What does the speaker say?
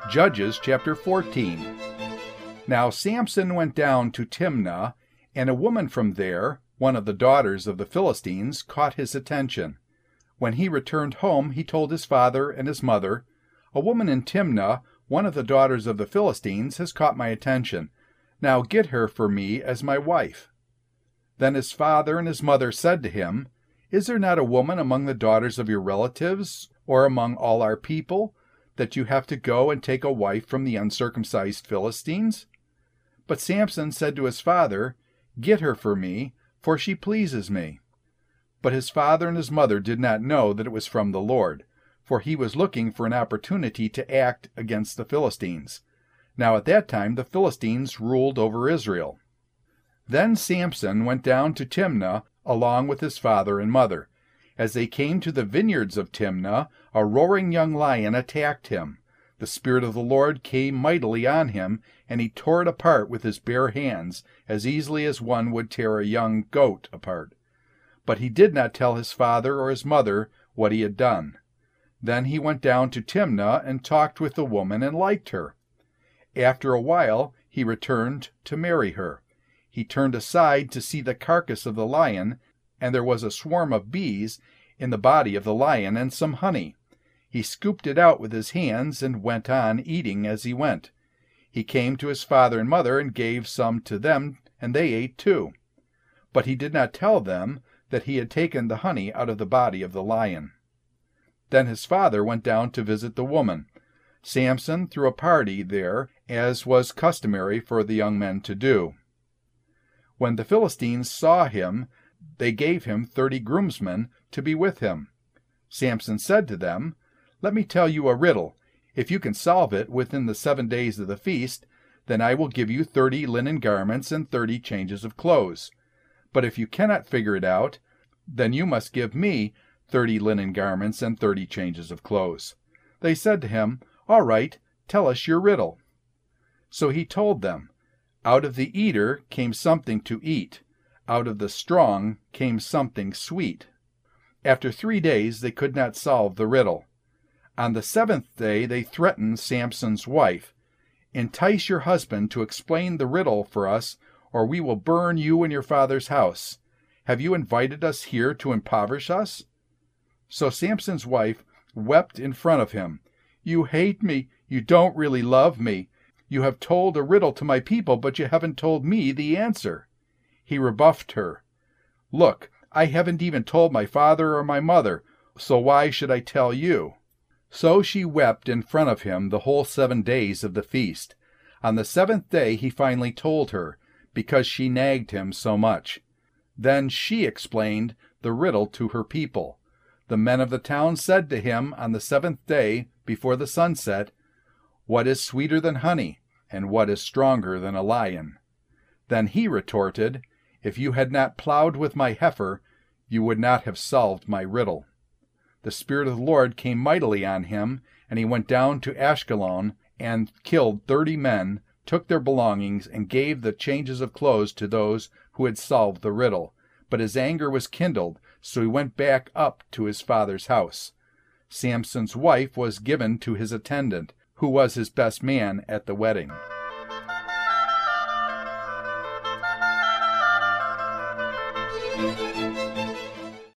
Judges chapter 14. Now Samson went down to Timnah, and a woman from there, one of the daughters of the Philistines, caught his attention. When he returned home, he told his father and his mother, "A woman in Timnah, one of the daughters of the Philistines, has caught my attention. Now get her for me as my wife." Then his father and his mother said to him, "Is there not a woman among the daughters of your relatives, or among all our people, that you have to go and take a wife from the uncircumcised Philistines?" But Samson said to his father, "Get her for me, for she pleases me." But his father and his mother did not know that it was from the Lord, for he was looking for an opportunity to act against the Philistines. Now at that time the Philistines ruled over Israel. Then Samson went down to Timnah along with his father and mother. As they came to the vineyards of Timnah, a roaring young lion attacked him. The Spirit of the Lord came mightily on him, and he tore it apart with his bare hands, as easily as one would tear a young goat apart. But he did not tell his father or his mother what he had done. Then he went down to Timnah and talked with the woman and liked her. After a while he returned to marry her. He turned aside to see the carcass of the lion, and there was a swarm of bees in the body of the lion and some honey. He scooped it out with his hands and went on eating as he went. He came to his father and mother and gave some to them, and they ate too. But he did not tell them that he had taken the honey out of the body of the lion. Then his father went down to visit the woman. Samson threw a party there, as was customary for the young men to do. When the Philistines saw him, they gave him 30 groomsmen to be with him. Samson said to them, "Let me tell you a riddle. If you can solve it within the 7 days of the feast, then I will give you 30 linen garments and 30 changes of clothes. But if you cannot figure it out, then you must give me 30 linen garments and 30 changes of clothes." They said to him, "All right, tell us your riddle." So he told them, "Out of the eater came something to eat. Out of the strong came something sweet." After 3 days they could not solve the riddle. On the 7th day they threatened Samson's wife. "Entice your husband to explain the riddle for us, or we will burn you and your father's house. Have you invited us here to impoverish us?" So Samson's wife wept in front of him. "You hate me. You don't really love me. You have told a riddle to my people, but you haven't told me the answer." He rebuffed her. "Look, I haven't even told my father or my mother, so why should I tell you?" So she wept in front of him the whole 7 days of the feast. On the 7th day he finally told her, because she nagged him so much. Then she explained the riddle to her people. The men of the town said to him on the 7th day, before the sun set, "What is sweeter than honey, and what is stronger than a lion?" Then he retorted, "If you had not plowed with my heifer, you would not have solved my riddle." The Spirit of the Lord came mightily on him, and he went down to Ashkelon and killed 30 men, took their belongings, and gave the changes of clothes to those who had solved the riddle. But his anger was kindled, so he went back up to his father's house. Samson's wife was given to his attendant, who was his best man at the wedding.